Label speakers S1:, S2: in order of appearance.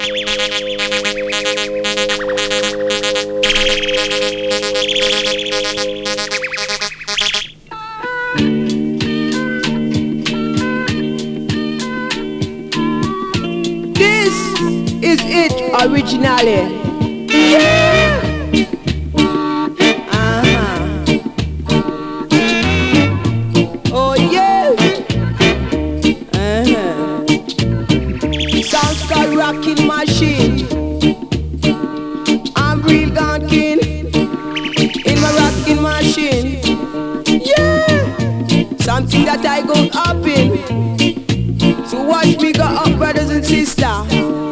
S1: This is it originally. Yeah. Oh yeah. Sounds called Rocking Machine. I'm real gonkin in my rocking machine. Yeah. Something that I go up in. So watch me go up, brothers and sisters.